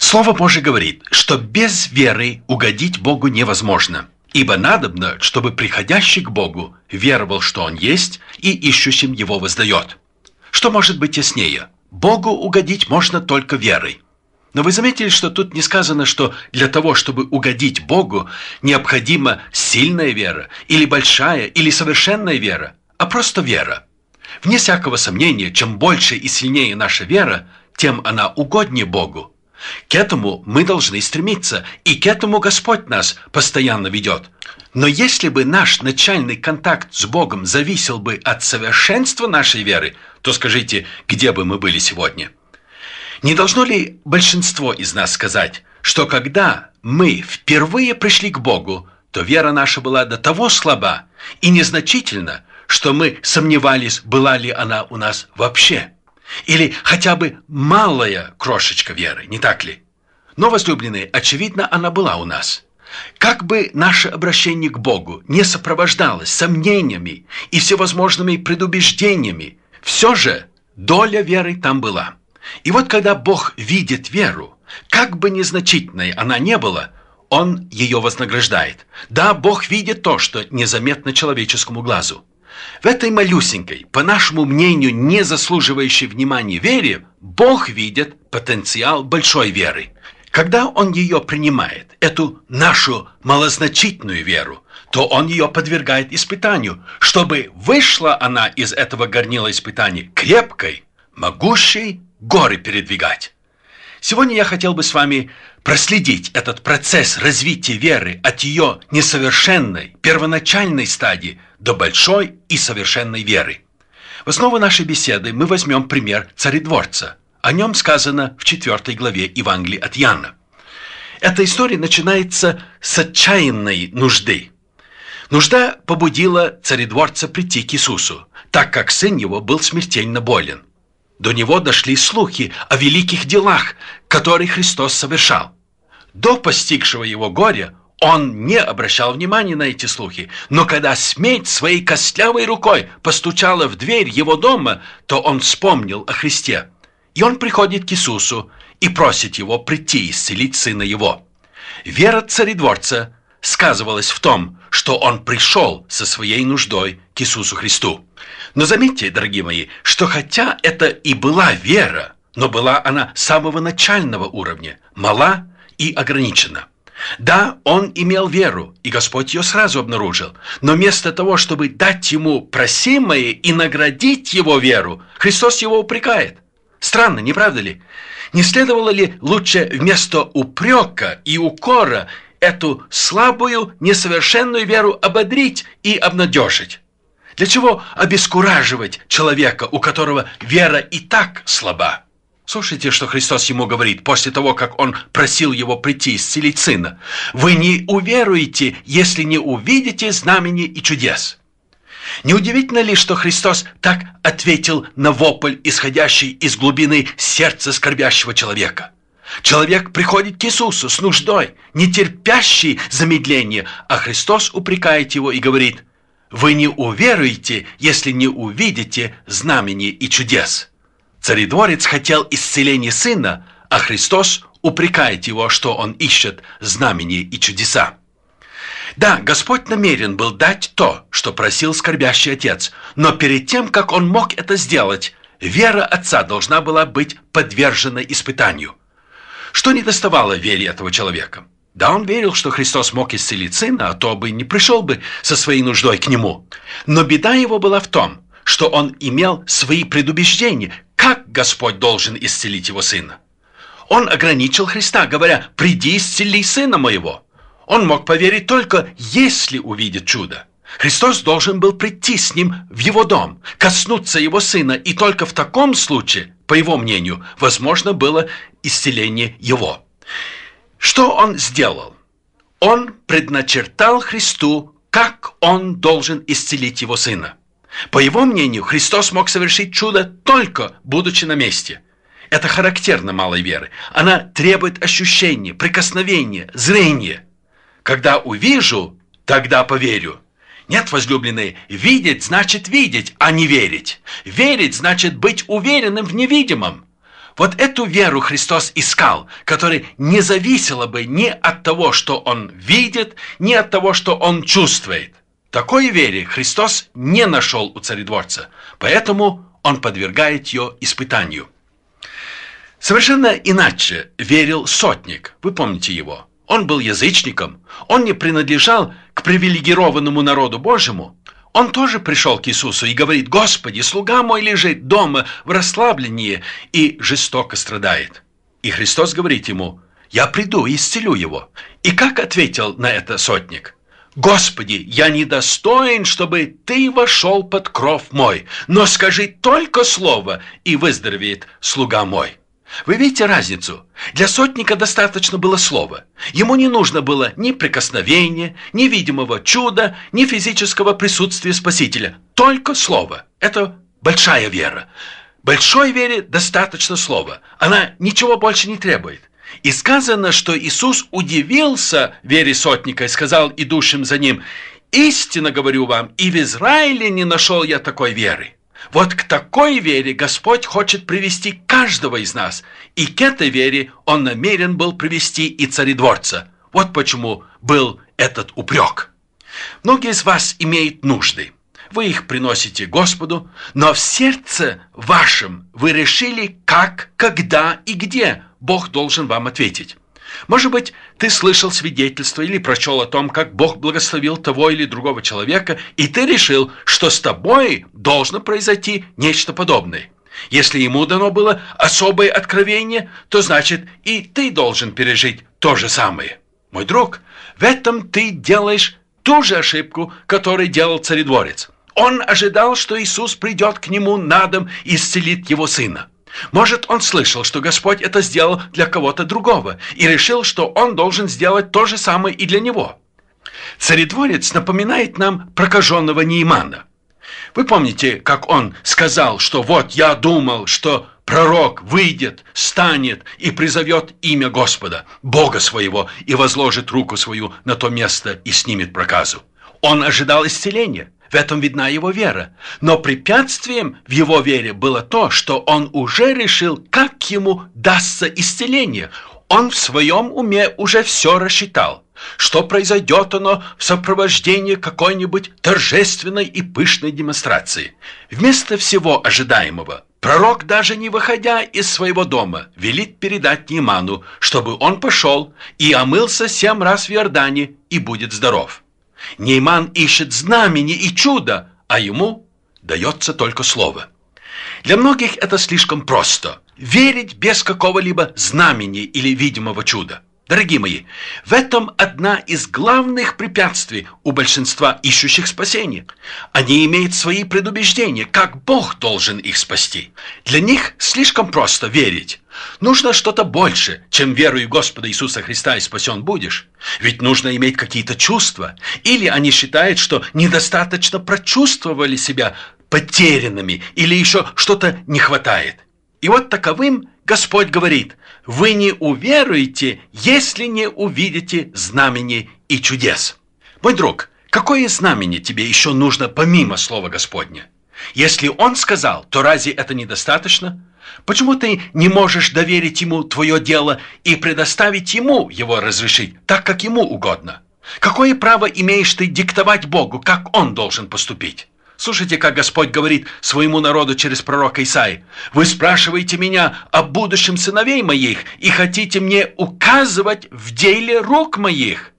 Слово Божие говорит, что без веры угодить Богу невозможно, ибо надобно, чтобы приходящий к Богу веровал, что Он есть, и ищущим Его воздает. Что может быть яснее? Богу угодить можно только верой. Но вы заметили, что тут не сказано, что для того, чтобы угодить Богу, необходима сильная вера, или большая, или совершенная вера, а просто вера. Вне всякого сомнения, чем больше и сильнее наша вера, тем она угоднее Богу. К этому мы должны стремиться, и к этому Господь нас постоянно ведет. Но если бы наш начальный контакт с Богом зависел бы от совершенства нашей веры, то скажите, где бы мы были сегодня? Не должно ли большинство из нас сказать, что когда мы впервые пришли к Богу, то вера наша была до того слаба и незначительна, что мы сомневались, была ли она у нас вообще? Или хотя бы малая крошечка веры, не так ли? Но, возлюбленные, очевидно, она была у нас. Как бы наше обращение к Богу не сопровождалось сомнениями и всевозможными предубеждениями, все же доля веры там была. И вот когда Бог видит веру, как бы незначительной она не была, Он ее вознаграждает. Да, Бог видит то, что незаметно человеческому глазу. В этой малюсенькой, по нашему мнению, не заслуживающей внимания вере, Бог видит потенциал большой веры. Когда Он ее принимает, эту нашу малозначительную веру, то Он ее подвергает испытанию, чтобы вышла она из этого горнила испытаний крепкой, могущей горы передвигать. Сегодня я хотел бы с вами проследить этот процесс развития веры от ее несовершенной, первоначальной стадии до большой и совершенной веры. В основу нашей беседы мы возьмем пример царедворца. О нем сказано в 4 главе Евангелия от Иоанна. Эта история начинается с отчаянной нужды. Нужда побудила царедворца прийти к Иисусу, так как сын его был смертельно болен. До него дошли слухи о великих делах, которые Христос совершал. До постигшего его горя он не обращал внимания на эти слухи, но когда смерть своей костлявой рукой постучала в дверь его дома, то он вспомнил о Христе. И он приходит к Иисусу и просит его прийти исцелить сына его. Вера царедворца сказывалась в том, что он пришел со своей нуждой к Иисусу Христу. Но заметьте, дорогие мои, что хотя это и была вера, но была она самого начального уровня, мала и ограничена. Да, он имел веру, и Господь ее сразу обнаружил, но вместо того, чтобы дать ему просимое и наградить его веру, Христос его упрекает. Странно, не правда ли? Не следовало ли лучше вместо упрека и укора эту слабую, несовершенную веру ободрить и обнадежить? Для чего обескураживать человека, у которого вера и так слаба? Слушайте, что Христос ему говорит после того, как он просил его прийти исцелить сына. «Вы не уверуете, если не увидите знамений и чудес». Неудивительно ли, что Христос так ответил на вопль, исходящий из глубины сердца скорбящего человека? Человек приходит к Иисусу с нуждой, не терпящий замедления, а Христос упрекает его и говорит: «Вы не уверуете, если не увидите знамений и чудес». Царедворец хотел исцеления сына, а Христос упрекает его, что он ищет знамения и чудеса. Да, Господь намерен был дать то, что просил скорбящий отец, но перед тем, как он мог это сделать, вера отца должна была быть подвержена испытанию. Что недоставало вере этого человека? Да, он верил, что Христос мог исцелить сына, а то бы не пришел бы со своей нуждой к нему. Но беда его была в том, что он имел свои предубеждения, как Господь должен исцелить его сына. Он ограничил Христа, говоря: «Приди, исцели сына моего». Он мог поверить только, если увидит чудо. Христос должен был прийти с ним в его дом, коснуться его сына, и только в таком случае, по его мнению, возможно было исцеление его. Что он сделал? Он предначертал Христу, как он должен исцелить его сына. По его мнению, Христос мог совершить чудо только будучи на месте. Это характерно малой веры. Она требует ощущения, прикосновения, зрения. Когда увижу, тогда поверю. Нет, возлюбленные, видеть значит видеть, а не верить. Верить значит быть уверенным в невидимом. Вот эту веру Христос искал, которая не зависела бы ни от того, что он видит, ни от того, что он чувствует. Такой вере Христос не нашел у царедворца, поэтому он подвергает ее испытанию. Совершенно иначе верил сотник, вы помните его. Он был язычником, он не принадлежал к привилегированному народу Божьему. Он тоже пришел к Иисусу и говорит: «Господи, слуга мой лежит дома в расслаблении и жестоко страдает». И Христос говорит ему: «Я приду и исцелю его». И как ответил на это сотник? «Господи, я недостоин, чтобы Ты вошел под кров мой, но скажи только слово, и выздоровеет слуга мой». Вы видите разницу? Для сотника достаточно было слова. Ему не нужно было ни прикосновения, ни видимого чуда, ни физического присутствия Спасителя. Только слово. Это большая вера. Большой вере достаточно слова. Она ничего больше не требует. И сказано, что Иисус удивился вере сотника и сказал идущим за ним: «Истинно говорю вам, и в Израиле не нашел я такой веры». Вот к такой вере Господь хочет привести каждого из нас, и к этой вере Он намерен был привести и царедворца. Вот почему был этот упрек. Многие из вас имеют нужды. Вы их приносите Господу, но в сердце вашем вы решили, как, когда и где Бог должен вам ответить. Может быть, ты слышал свидетельство или прочел о том, как Бог благословил того или другого человека, и ты решил, что с тобой должно произойти нечто подобное. Если ему дано было особое откровение, то значит и ты должен пережить то же самое. Мой друг, в этом ты делаешь ту же ошибку, которую делал царедворец. Он ожидал, что Иисус придет к нему на дом и исцелит его сына. Может, он слышал, что Господь это сделал для кого-то другого, и решил, что он должен сделать то же самое и для него. Царедворец напоминает нам прокаженного Неймана. Вы помните, как он сказал, что вот я думал, что пророк выйдет, станет и призовет имя Господа, Бога своего, и возложит руку свою на то место и снимет проказу. Он ожидал исцеления. В этом видна его вера. Но препятствием в его вере было то, что он уже решил, как ему дастся исцеление. Он в своем уме уже все рассчитал, что произойдет оно в сопровождении какой-нибудь торжественной и пышной демонстрации. Вместо всего ожидаемого, пророк, даже не выходя из своего дома, велит передать Нейману, чтобы он пошел и омылся 7 раз в Иордане и будет здоров. Нейман ищет знамени и чуда, а ему дается только слово. Для многих это слишком просто – верить без какого-либо знамени или видимого чуда. Дорогие мои, в этом одна из главных препятствий у большинства ищущих спасения. Они имеют свои предубеждения, как Бог должен их спасти. Для них слишком просто верить. Нужно что-то больше, чем верою в Господа Иисуса Христа и спасен будешь. Ведь нужно иметь какие-то чувства. Или они считают, что недостаточно прочувствовали себя потерянными, или еще что-то не хватает. И вот таковым Господь говорит: вы не уверуете, если не увидите знамений и чудес. Мой друг, какое знамение тебе еще нужно помимо слова Господня? Если Он сказал, то разве это недостаточно? Почему ты не можешь доверить Ему твое дело и предоставить Ему его разрешить, так как Ему угодно? Какое право имеешь ты диктовать Богу, как Он должен поступить? Слушайте, как Господь говорит своему народу через пророка Исаии: «Вы спрашиваете меня о будущем сыновей моих и хотите мне указывать в деле рук моих.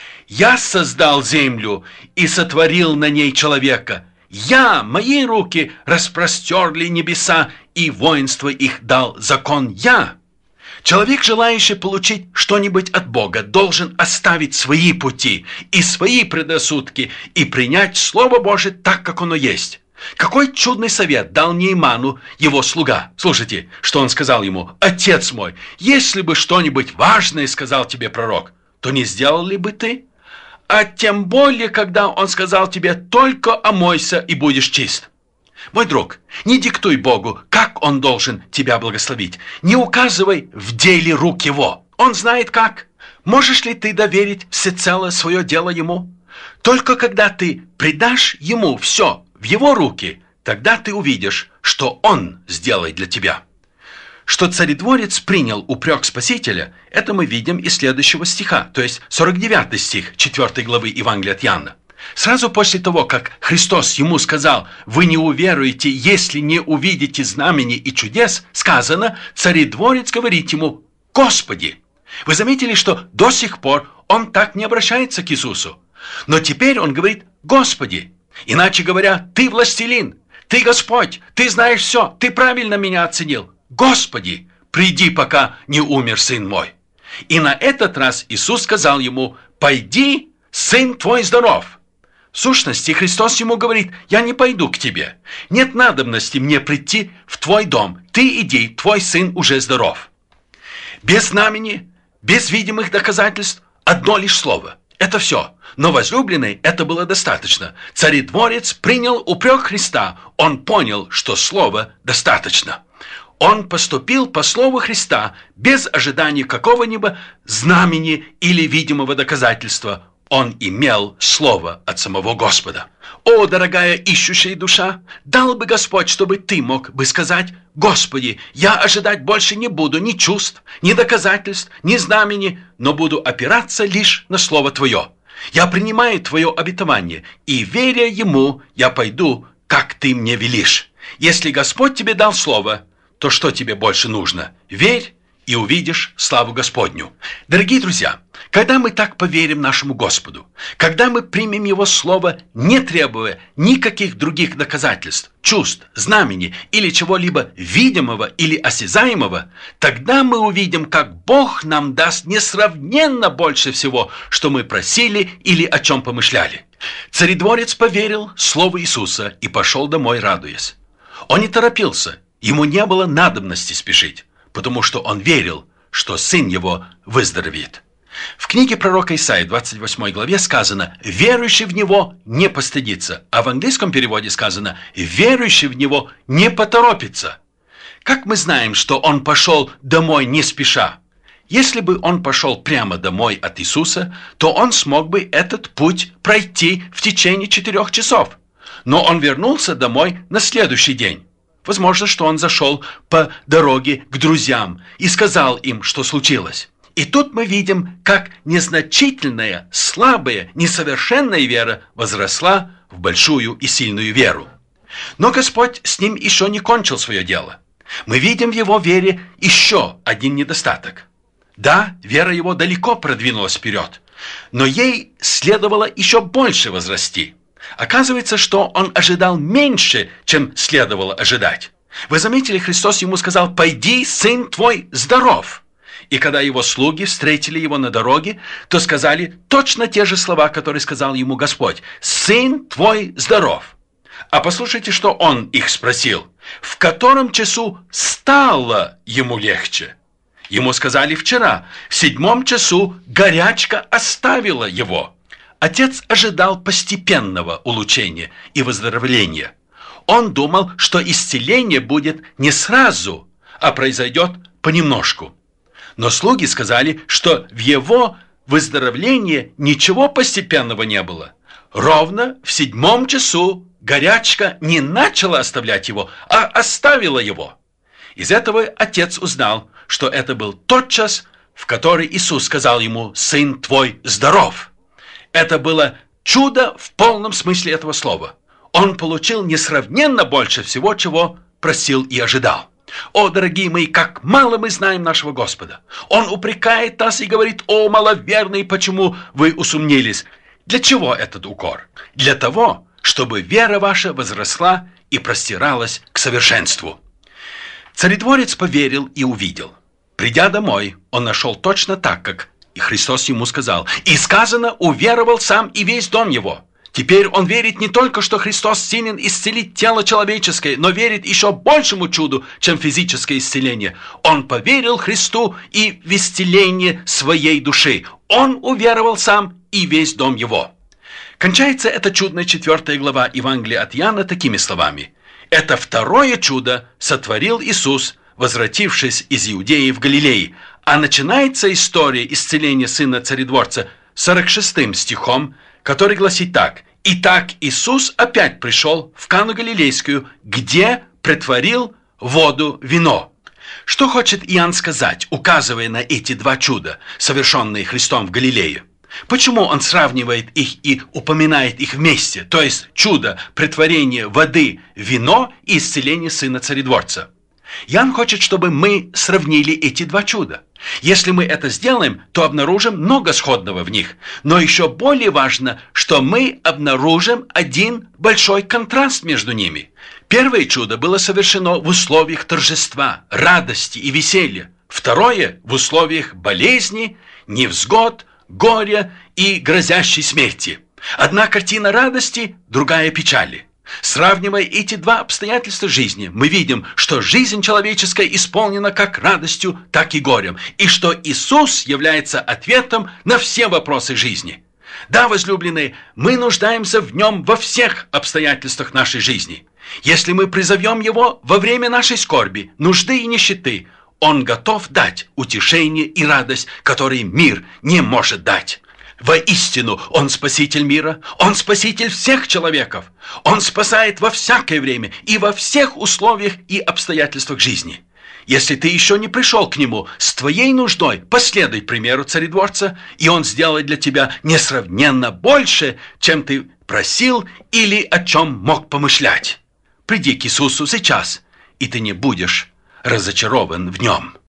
Я создал землю и сотворил на ней человека. Мои руки распростерли небеса, и воинство их дал закон я». Человек, желающий получить что-нибудь от Бога, должен оставить свои пути и свои предрассудки и принять Слово Божие так, как оно есть. Какой чудный совет дал Нейману его слуга. Слушайте, что он сказал ему: «Отец мой, если бы что-нибудь важное сказал тебе пророк, то не сделал ли бы ты? А тем более, когда он сказал тебе: только омойся и будешь чист». Мой друг, не диктуй Богу, как Он должен тебя благословить. Не указывай в деле рук Его. Он знает как. Можешь ли ты доверить всецело свое дело Ему? Только когда ты предашь Ему все в Его руки, тогда ты увидишь, что Он сделает для тебя. что царедворец принял упрек Спасителя, это мы видим из следующего стиха, то есть 49 стих 4 главы Евангелия от Иоанна. Сразу после того, как Христос ему сказал: «Вы не уверуете, если не увидите знамений и чудес», сказано, царедворец говорит ему: «Господи». Вы заметили, что до сих пор он так не обращается к Иисусу, но теперь он говорит: «Господи». Иначе говоря, ты властелин, ты Господь, ты знаешь все, ты правильно меня оценил. Господи, приди, пока не умер сын мой. И на этот раз Иисус сказал ему: «Пойди, сын твой здоров». В сущности, Христос ему говорит: «Я не пойду к тебе. Нет надобности мне прийти в твой дом. Ты иди, твой сын уже здоров». Без знамени, без видимых доказательств, одно лишь слово. Это все. Но возлюбленной это было достаточно. Царедворец принял упрек Христа. Он понял, что слова достаточно. Он поступил по слову Христа без ожидания какого-нибудь знамени или видимого доказательства. Он имел слово от самого Господа. О, дорогая ищущая душа, дал бы Господь, чтобы ты мог бы сказать: «Господи, я ожидать больше не буду ни чувств, ни доказательств, ни знамени, но буду опираться лишь на Слово Твое. Я принимаю Твое обетование, и, веря Ему, я пойду, как Ты мне велишь». Если Господь тебе дал Слово, то что тебе больше нужно? Верь, и увидишь славу Господню. Дорогие друзья, когда мы так поверим нашему Господу, когда мы примем Его Слово, не требуя никаких других доказательств, чувств, знамений или чего-либо видимого или осязаемого, тогда мы увидим, как Бог нам даст несравненно больше всего, что мы просили или о чем помышляли. Царедворец поверил Слову Иисуса и пошел домой, радуясь. Он не торопился, ему не было надобности спешить, потому что он верил, что сын его выздоровеет. В книге пророка Исаии, 28 главе сказано: «Верующий в него не постыдится», а в английском переводе сказано: «Верующий в него не поторопится». Как мы знаем, что он пошел домой не спеша? Если бы он пошел прямо домой от Иисуса, то он смог бы этот путь пройти в течение 4 часов. Но он вернулся домой на следующий день. Возможно, что он зашел по дороге к друзьям и сказал им, что случилось. И тут мы видим, как незначительная, слабая, несовершенная вера возросла в большую и сильную веру. Но Господь с ним еще не кончил свое дело. Мы видим в его вере еще один недостаток. Да, вера его далеко продвинулась вперед, но ей следовало еще больше возрасти. Оказывается, что он ожидал меньше, чем следовало ожидать. Вы заметили, Христос ему сказал: «Пойди, сын твой здоров». И когда его слуги встретили его на дороге, то сказали точно те же слова, которые сказал ему Господь: «Сын твой здоров». А послушайте, что он их спросил: «В котором часу стало ему легче?» Ему сказали: «Вчера, в 7 часу горячка оставила его». Отец ожидал постепенного улучшения и выздоровления. Он думал, что исцеление будет не сразу, а произойдет понемножку. Но слуги сказали, что в его выздоровлении ничего постепенного не было. Ровно в 7 часу горячка не начала оставлять его, а оставила его. Из этого отец узнал, что это был тот час, в который Иисус сказал ему: «Сын твой здоров». Это было чудо в полном смысле этого слова. Он получил несравненно больше всего, чего просил и ожидал. О, дорогие мои, как мало мы знаем нашего Господа. Он упрекает нас и говорит: «О, маловерные, почему вы усомнились?» Для чего этот укор? Для того, чтобы вера ваша возросла и простиралась к совершенству. Царедворец поверил и увидел. Придя домой, он нашел точно так, как и Христос ему сказал. И сказано: уверовал сам и весь дом его. Теперь он верит не только, что Христос силен исцелить тело человеческое, но верит еще большему чуду, чем физическое исцеление. Он поверил Христу и в исцеление своей души. Он уверовал сам и весь дом его. Кончается эта чудная 4 глава Евангелия от Иоанна такими словами: «Это второе чудо сотворил Иисус, возвратившись из Иудеи в Галилеи». А начинается история исцеления сына царедворца 46 стихом, который гласит так: «Итак, Иисус опять пришел в Кану Галилейскую, где претворил воду в вино». Что хочет Иоанн сказать, указывая на эти два чуда, совершенные Христом в Галилее? Почему он сравнивает их и упоминает их вместе, то есть чудо претворения воды в вино и исцеление сына царедворца? Иоанн хочет, чтобы мы сравнили эти два чуда. Если мы это сделаем, то обнаружим много сходного в них. Но еще более важно, что мы обнаружим один большой контраст между ними. Первое чудо было совершено в условиях торжества, радости и веселья. Второе – в условиях болезни, невзгод, горя и грозящей смерти. Одна картина радости, другая печали. Сравнивая эти два обстоятельства жизни, мы видим, что жизнь человеческая исполнена как радостью, так и горем, и что Иисус является ответом на все вопросы жизни. Да, возлюбленные, мы нуждаемся в Нем во всех обстоятельствах нашей жизни. Если мы призовем Его во время нашей скорби, нужды и нищеты, Он готов дать утешение и радость, которые мир не может дать. Воистину, Он Спаситель мира, Он Спаситель всех человеков. Он спасает во всякое время и во всех условиях и обстоятельствах жизни. Если ты еще не пришел к Нему с твоей нуждой, последуй примеру царедворца, и Он сделает для тебя несравненно больше, чем ты просил или о чем мог помышлять. Приди к Иисусу сейчас, и ты не будешь разочарован в Нем.